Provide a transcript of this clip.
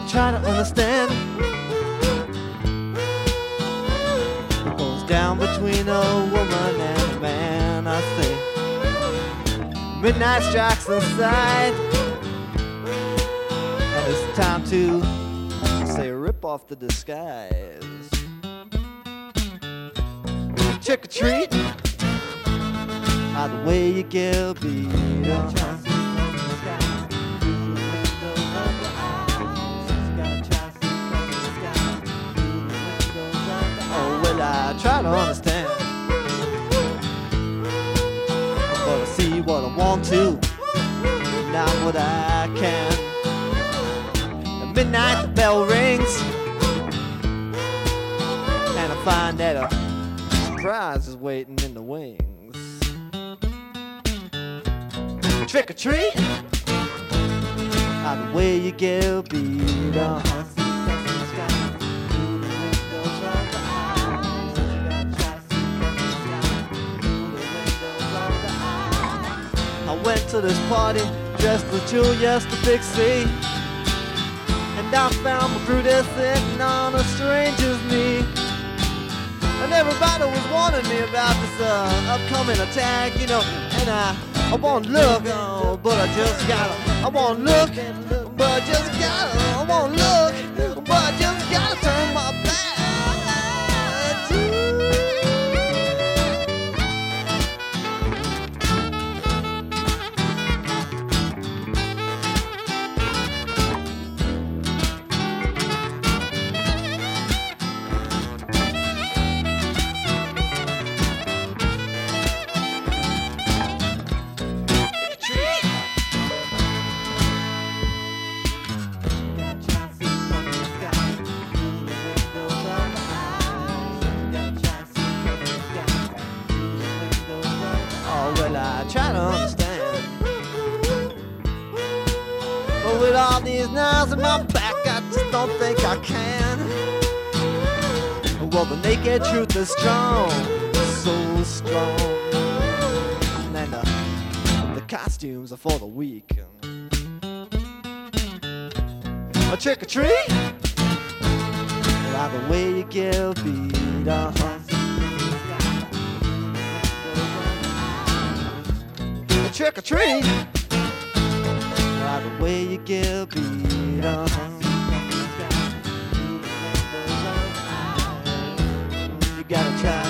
try to understand what goes down between a woman and a man. I say midnight strikes inside, and it's time to say rip off the disguise. Trick or treat, either way you get beat. I try to understand, but I see what I want to, not what I can. At midnight the bell rings, and I find that a surprise is waiting in the wings. Trick or treat, either way you get beat. I went to this party dressed as Julius the Big C, and I found my crew there sitting on a stranger's knee. And everybody was warning me about this upcoming attack, you know. And I won't look, but I just gotta. I won't look, but I just gotta. I won't look, but I just gotta turn my back. I try to understand, but with all these knives in my back, I just don't think I can. Well, the naked truth is strong, so strong, and the costumes are for the weak. A trick or treat, well, either way you get beat. Trick or treat, either way you get beat. You gotta try.